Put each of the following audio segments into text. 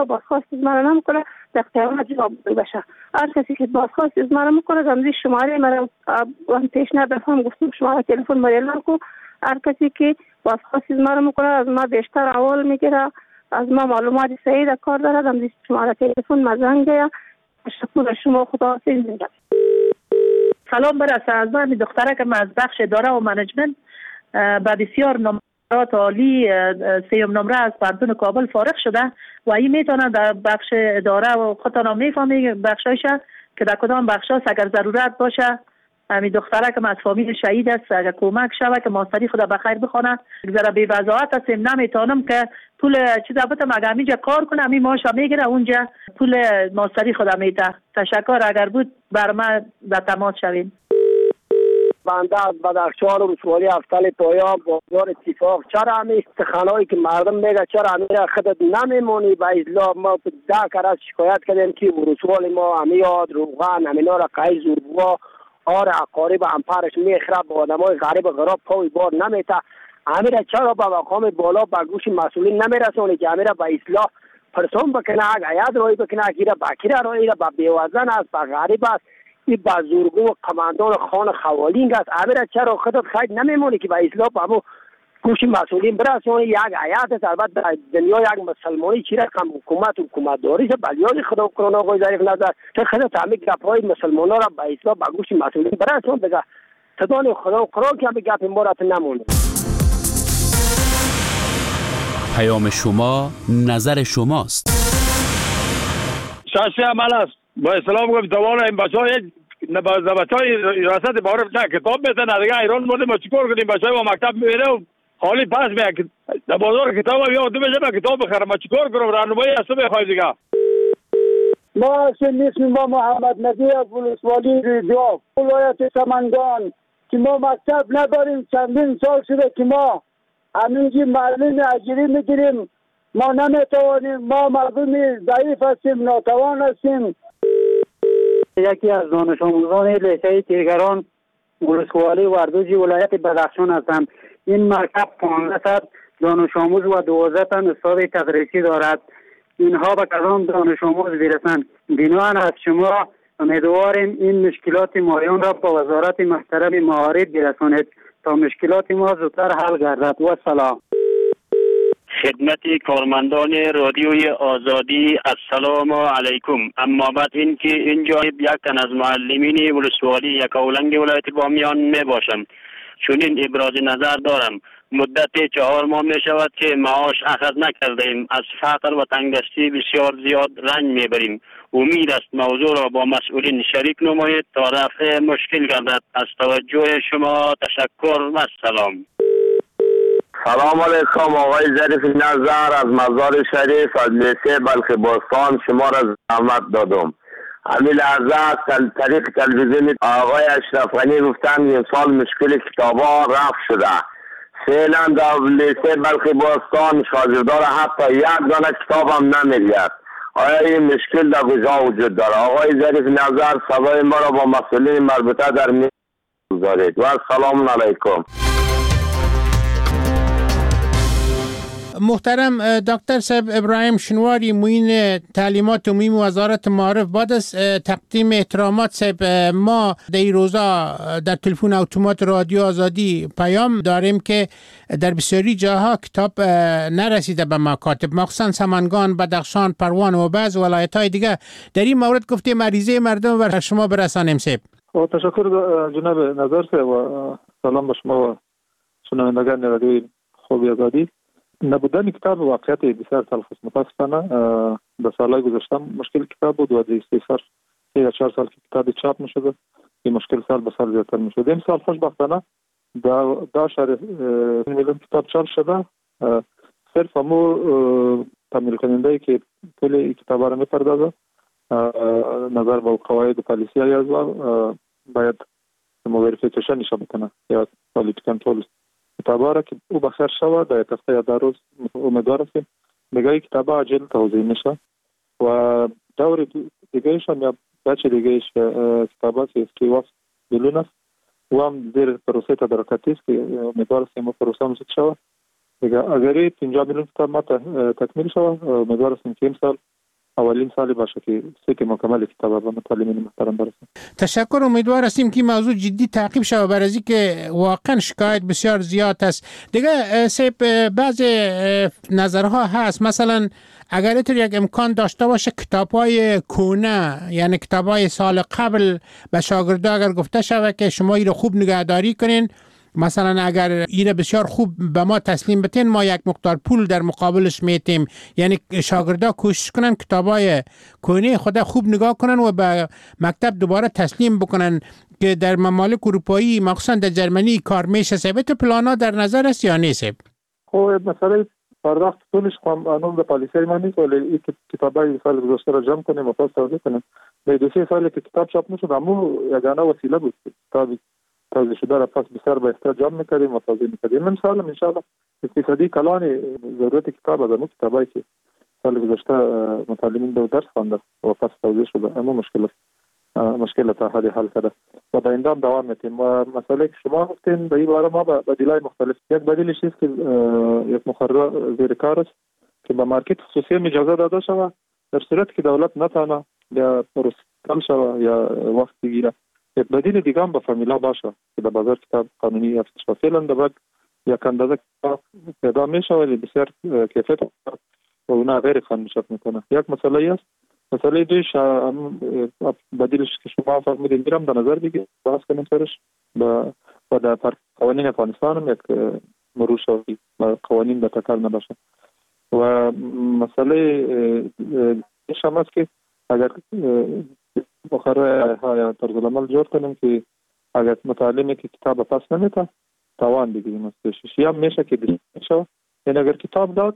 و بازخواست از من نمیکنه در اختیار جواب بشه. هر کسی که بازخواست از من میکنه رمزی شماره مرا پیشنهاد دادم گفتم شماره تلفن ما اعلام کو. هر کسی که بازخواست از من میکنه از ما بیشتر اول میگیره، از ما معلومات صحیح در کار داره. رمزی شماره تلفن مزنگه. تشکر شما، خدا حافظ میگم. سلام برسه از من دختره که از بخش اداره و منیجمنت با بسیار نمرات عالی سیوم نمره از پانتون کابل فارغ شده و این میتونه در بخش اداره و خودتان میفهمی بخشایش که در کدام بخشاش اگر ضرورت باشه همین دختره که از فامیل شهید است اگر کمک شوه که ماستری خدا بخیر بخونه. ذره بی وضاحت هستیم نمیتونم که پول چیزا بتم اگر همینجا کار کنم همین ماشا میگیره اونجا پول ماستری خدا میده. تشکر. اگر بود بر من در تماس شویم. بنده از بدخشان و رسوالی افتل پایان بازار اتفاق. چرا همین سخنایی که مردم میگه چرا همین خودت نمیمونی به اصلاح؟ ما 10 کرات شکایت کردیم که رسوالی ما همین روغن همینا را قیز و اقارب امپرش میخره با آدمای غریب غراب پای بار نمیته. همین چرا به مقام بالا به گوش مسئولین نمیرسونه که همین به اصلاح پرسون بکنه، هیئت رای بکنه، گیره بکیره رای به بیوزن است، به غریب است، این بزرگو و قماندان خان خوالینگ است. همین چرا خودت خید نمیمونی که به اصلاح به همون گوش مسئولین برسونه؟ یک هیئت است. البته در دنیا یک مسلمانی چیره کم حکومت داری است. بلیاد خدا کنه آقای ظریف نظر که خودت همین گپ‌های مسلمانا را به اصلاح به گوش مسئولین برسون دیگه. تدان خدا قرآن که همین گپ مورد نمونه. پیام شما نظر شماست. شخصی عمل است. با اسلام گفت دوال این بچه‌های نبازبتای ریاست معارف نه کتاب میزنه دیگه ایران مورد ما چیکار کنیم؟ بچه‌ها با مکتب میره و حالی پس میاد در بازار کتاب بیا دو بجه کتاب بخرم ما چیکار کنم؟ راهنمایی است بخوای دیگه. ما اسم با محمد نبی ولسوالی ریجاب ولایت سمنگان که ما مکتب نداریم. چندین سال شده که ما همینجی معلم اجری میگیریم. ما نمیتوانیم. ما مردم ضعیف هستیم، ناتوان هستیم. یکی از دانش آموزان لیسه تیرگران ولسوالی وردوجی ولایت بدخشان هستم. این مرکب 15 دانش آموز و 12 تن استاد تدریسی دارد. اینها به کدام دانش آموز برسند؟ بنابراین از شما امیدواریم این مشکلات مایان را با وزارت محترم معارف برسانید تا مشکلات ما زودتر حل گردد. و سلام. خدمت کارمندان رادیوی آزادی السلام علیکم. اما بعد این که اینجا یک تن از معلمین ولسوالی یک اولنگ ولایت بامیان می باشم. چون این ابراز نظر دارم. مدت 4 ماه می شود که معاش اخذ نکردیم. از فقر و تنگدستی بسیار زیاد رنج می بریم. امید است موضوع را با مسئولین شریک نمایید تا رفع مشکل گردد. از توجه شما تشکر و سلام. سلام علیکم آقای ظریف نظر از مزار شریف از لیسه بلخ باستان شما را زحمت دادم. همین لحظه از طریق تلویزیون آقای اشرف غنی گفتن این سال مشکل کتابا رفع شده. فعلا در لیسه بلخ باستان شاگردان حتی یک دانه کتاب هم نمی‌گیرد. آیا این مشکل در کجا وجود داره؟ آقای ظریف نظر صدای ما را با مسئولین مربوطه در میان گذارید. و السلام علیکم. محترم دکتر صاحب ابراهیم شنواری موین تعلیمات عمومی وزارت معارف بعد از تقدیم احترامات صاحب ما در این روزا در تلفن اتومات رادیو آزادی پیام داریم که در بسیاری جاها کتاب نرسیده به مکاتب مخصوصا سمنگان، بدخشان، پروان و بعض ولایت‌های دیگه. در این مورد گفتیم عریضه مردم بر شما برسانیم صاحب. تشکر جناب نظر صاحب و سلام به شما و شنوندگان رادیو خوب آزادی. نبودن کتاب واقعیت بسیار تلخ است. متاسفانه در سالهای گذشته مشکل کتاب بود و در 3 4 سال که کتاب چاپ میشد این مشکل سال به سال زیادتر میشد. این سال خوشبختانه دا شهر میلیون کتاب چاپ شده. صرف همو تامین کننده که کل کتاب را میپردازه نظر به قواعد پالیسی یا باید وریفیکیشن نشه بکنه یا کوالیتی کنترل کتابا را که او بخیر شود در هفته یا در روز امیدوار هستیم دیگه کتابا عاجل توزیع میشه و دور دیگهش هم یا بچه دیگهش کتابا که واسه بیلون است و هم زیر پروسه تدارکاتی است که امیدوار هستیم پروسه مسید شود دیگه. اگر 50 میلیون کتاب ما تکمیل شود امیدوار هستیم که این سال اولین سال باشه که سکه مکمل کتاب به متعلمین محترم برسه. تشکر. امیدوار هستیم که موضوع جدی تعقیب شود برای از اینکه واقعا شکایت بسیار زیاد است. دیگه سیب بعض نظرها هست، مثلا اگر اینطور یک امکان داشته باشه کتاب‌های کهنه، یعنی کتاب‌های سال قبل به شاگردا اگر گفته شود که شما این رو خوب نگهداری کنین، مثلا اگر این بسیار خوب به ما تسلیم بتین ما یک مقدار پول در مقابلش میتیم، یعنی شاگردا کوشش کنن کتابای کهنه خود خوب نگاه کنن و به مکتب دوباره تسلیم بکنن که در ممالک اروپایی مخصوصا در جرمنی کار میشه. ثابت پلانا در نظر است یا نیست؟ خب مثلا پرداخت پولش قانون به پالیسی ما نیست، ولی این کتابای سال گذشته را جمع کنیم و پس توضیح کنیم. به 2-3 سال که کتاب چاپ نشد همون یگانه وسیله بود کتابی توضیح شده را پس بسیار به احتیاط جمع میکردیم و توضیح میکردیم. ان شاء الله اقتصادی کلان ضرورت کتاب از اون کتابایی که سال گذشته متعلمین به درس خوانده و پس توضیح شده اما مشکل تا حل کرده و به اندام دوام میتیم. و مسئله که شما گفتین به این باره ما بدیلای مختلف، یک بدیلش است که یک مقرر زیر کار است که به مارکت خصوصی اجازه داده شود در صورت که دولت نتانه یا پروسه شود یا وقت بگیره. یک بدیل دیگه هم به فامیلا باشه که در بازار کتاب قانونی افتش و فعلا در بعد یک اندازه کتاب پیدا میشه ولی بسیار کیفیت و اونا غیر قانونی شد میکنه. یک مسئله است. مسئله دویش بدیلش که شما فرمودین میرم در نظر بگیر بحث کنیم سرش و در قوانین افغانستان هم یک مرور شوی قوانین در تکل نباشه. و مسئله دیش هم است که اگر مقرر یا طرز العمل جور کنیم که اگر متعلمی که کتاب پس نمیده توان بگیریم از پیشش یا میشه که دیش شو، یعنی اگر کتاب داد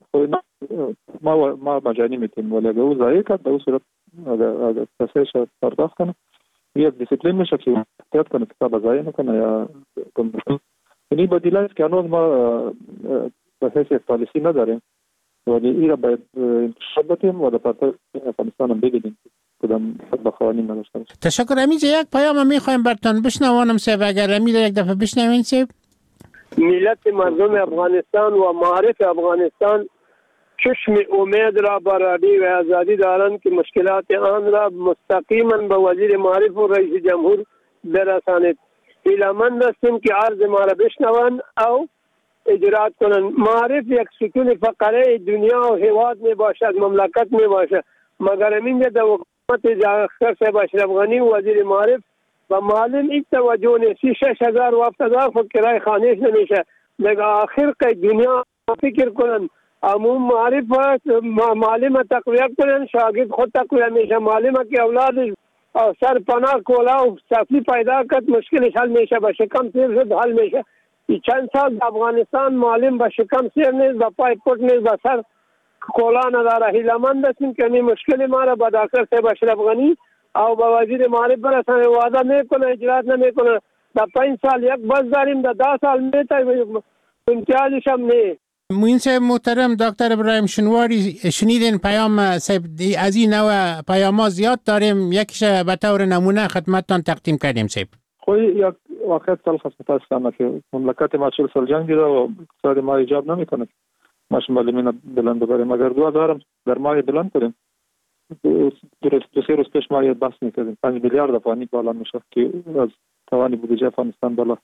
ما مجانی میتونیم ولی اگر او ضایع کرد به او صورت اگر پسیش پرداخت کنه یک دیسیپلین میشه که احتیاط کنه کتاب ضایع نکنه یا یعنی بدیل است که هنوز ما به حیث پالیسی نداریم ولی این را باید انتشار بدیم و در پرتر افغانستان هم بگیدیم کدام به قوانین نداشته باشه. تشکر. امیجا یک پیام میخوایم برتان بشنوانم سیب، اگر امیجا یک دفعه بشنوین سیب. ملت مردم افغانستان و معارف افغانستان چشم امید را برادی و آزادی دارند که مشکلات آن را مستقیما به وزیر معارف و رئیس جمهور برسانید. ایلامند هستیم که عرض ما را بشنوند او اجرات کنند. معارف یک ستون فقره دنیا و حیوات می باشد، مملکت می باشد، مگر امین در حکومت اختر صاحب اشرف غنی وزیر معارف و معلم این توجه نیستی 6,000 و 7,000 خود کرای خانهش نمیشه. مگر آخر که دنیا فکر کنند عموم معارف معلم تقویت کنند شاگرد خود تقویت میشه. معلم که اولاد سر پناه کولا و صفی پیدا کرد مشکلش حل میشه، به شکم سیر شد حل میشه. چند سال افغانستان معلم به شکم سیر نیست، به پای پت نیست، به سر کولا نداره. هیلمند هستیم که این مشکل ما را به دکتر صاحب اشرف غنی او به وزیر معارف برسانه. وعده میکنه اجرات نمیکنه. در 5 سال یک بس داریم، در 10 سال میتای امتیازش هم نه. موین صاحب محترم دکتر ابراهیم شنواری، شنیدین پیام صاحب از این نوع پیام ها زیاد داریم، یکیش به طور نمونه خدمتتان تقدیم کردیم صاحب. خب یک واقعیت تلخ است متاسفانه که مملکت ما 40 سال جنگ دیده و اقتصاد ما ایجاب نمیکنه ما معلمین بلند ببریم. اگر 2000 در ماه بلند کنیم 2-3 روز پیش ما بحث میکردیم 5 میلیارد افغانی بالا میشه که از توان بودجه افغانستان بالا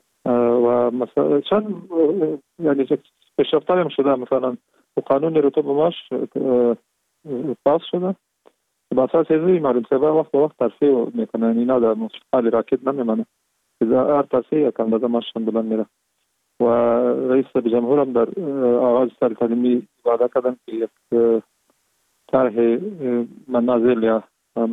و مثلا چند یعنی پیشرفت هم شده. مثلا قانون رطوبت معاش پاس شده با اساس ازی معلوم سبا وقت به وقت ترفیع میکنه، اینا در حال راکت نمیمانه هر ترفیع کم داده ماشون بلند میره. و رئیس جمهور هم در آغاز سال تعلیمی وعده کردن که یک طرح منازل یا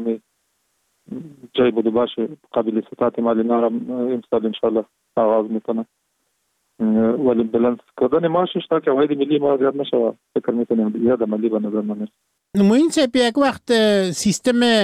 جای بوده باشه قابل استطاعت معلمان هم امسال انشاءالله آغاز میکنه. ولی بلند کردن معاشش تا که عواید ملی ما زیاد نشه فکر میکنیم یاد ملی به نظر من. موین صاحب یک وقت سیستم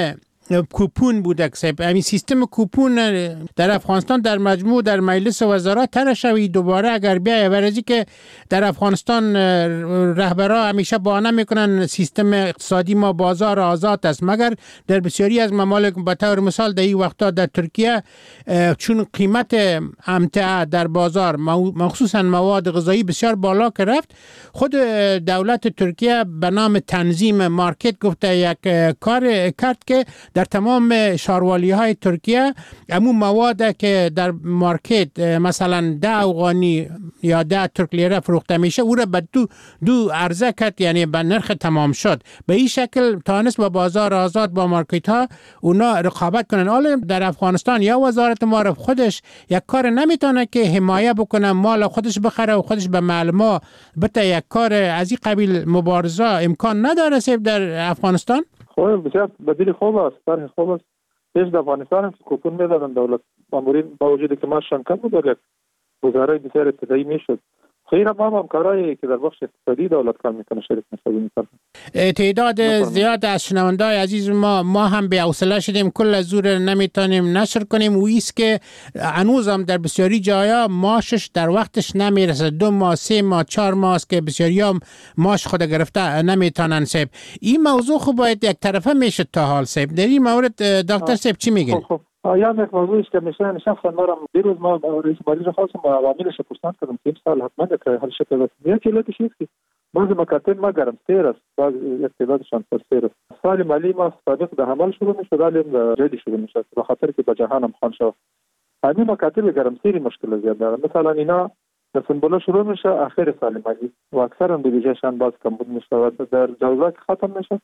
کوپون بوده که همین سیستم کوپون در افغانستان در مجموع در مجلس وزرا طرح شوی دوباره اگر بیایه، ورزی که در افغانستان رهبرا همیشه بهانه میکنن سیستم اقتصادی ما بازار آزاد است، مگر در بسیاری از ممالک به طور مثال در این وقتا در ترکیه چون قیمت امتعه در بازار مخصوصا مواد غذایی بسیار بالا که رفت، خود دولت ترکیه به نام تنظیم مارکت گفته یک کار کرد که در تمام شاروالی های ترکیه امون مواد که در مارکت مثلا 10 افغانی یا 10 ترک لیره فروخته میشه او را به دو عرضه کرد، یعنی به نرخ تمام شد. به این شکل تانست با بازار آزاد با مارکت ها اونا رقابت کنن. حالا در افغانستان یا وزارت معارف خودش یک کار نمیتونه که حمایه بکنه مال خودش بخره و خودش به معلما بته، یک کار از این قبیل مبارزه امکان نداره در افغانستان؟ خب بسیار بدیل خوب است، طرح خوب است. پیش در افغانستان هم که کوپون میدادن دولت مامورین با وجود که ماشون کم بود ولی وزرای بسیار ابتدایی میشد. خیر ما هم کارهایی که در بخش اقتصادی دولت کار میکنه شریک نسبی میکنه. تعداد زیاد از شنوندای عزیز ما هم به حوصله شدیم، کل زور نمیتونیم نشر کنیم و ایست که هنوز هم در بسیاری جایا ماشش در وقتش نمیرسه، 2 ماه 3 ماه 4 ماه است که بسیاری هم ماش خود گرفته نمیتونن. سیب این موضوع خوب باید یک طرفه میشه تا حال سیب در این مورد دکتر سیب چی میگین؟ یا یک موضوعی است که میشه شخصا ما دیروز ما رئیس مالی را خواستم با عواملش پرسان کردم که امسال حتما که حل شده است. یک علتش است که بعض مکاتب ما گرمسیر است، بعض اقتدارشان سرسیر است. سال مالی ما سابق به عمل شروع میشد ولی جدی شروع میشد به خاطر که به جهان هم خوان شد. همین مکاتب گرمسیری مشکل زیاد دارن، مثلا اینا در سنبوله شروع میشه آخر سال مالی و اکثر هم دیویژهشان باز کمبود میشه و در جوزاک ختم میشه.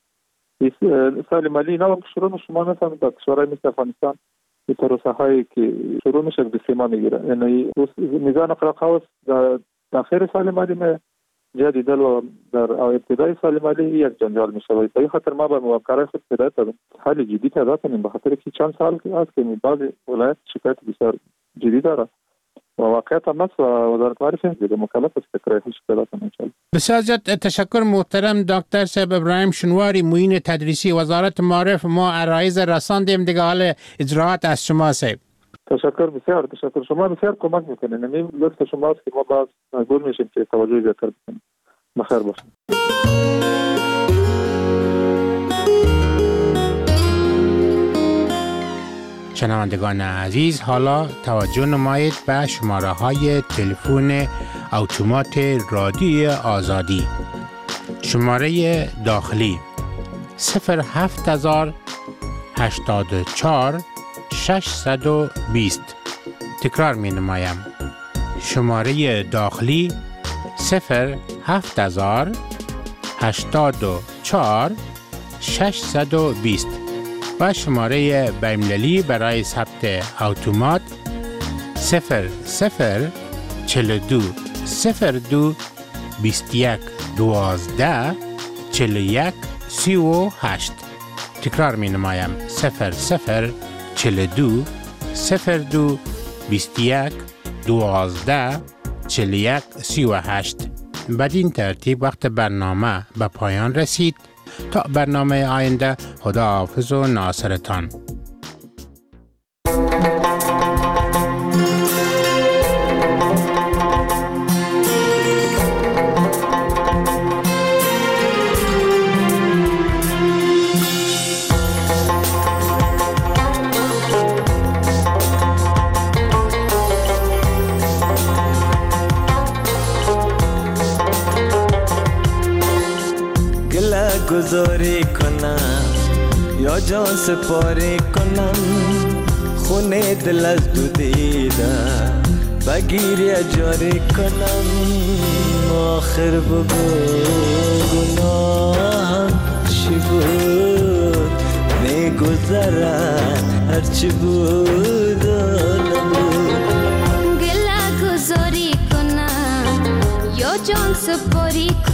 سال مالی اینا هم شروع میشه، ما مثلا در کشورهای مثل افغانستان این پروسه هایی که شروع میشه به سیما میگیره، یعنی میزان اقراقاوس در آخر سال مالی جدیدل و در ابتدای سال مالی یک جنجال میشه و به این خاطر ما به موافقه خود هدایت دادم حل جدی پیدا کنیم، به خاطر که چند سال است که بعضی ولایت شکایت بسیار جدی داره و واقعیت هم است و وزارت معارف دیگه مکلف است که راه پیدا کنه ان شاء الله. بسیار زیاد تشکر محترم دکتر صاحب ابراهیم شنواری، معین تدریسی وزارت معارف. ما عرایض رساندیم دیگه، حال اجراات از شما صاحب. تشکر، بسیار تشکر. شما بسیار کمک میکنین، همین لطف شماست که ما باز مجبور میشیم که توجه بیشتر بکنیم. بخیر باشید. شنوندگان عزیز، حالا توجه نمایید به شماره های تلفن اتومات رادیوی آزادی. شماره داخلی 07084 620. تکرار می نمایم. شماره داخلی 07084 620 و شماره بین‌المللی برای ثبت اتومات 0042 02 21 12 41 38. تکرار می نمایم 0042 02 21 12 41 38. بدین ترتیب وقت برنامه به پایان رسید. تا برنامه آینده، خداحافظ و ناصرتان. گذاری کنم یا جان سپاری کنم، خونه دل از دو دیده بگیری جاری کنم. آخر بگو گناهم چی بود، میگذرد هرچی بود و نبود. گله گذاری کنم یا جان سپاری کنم،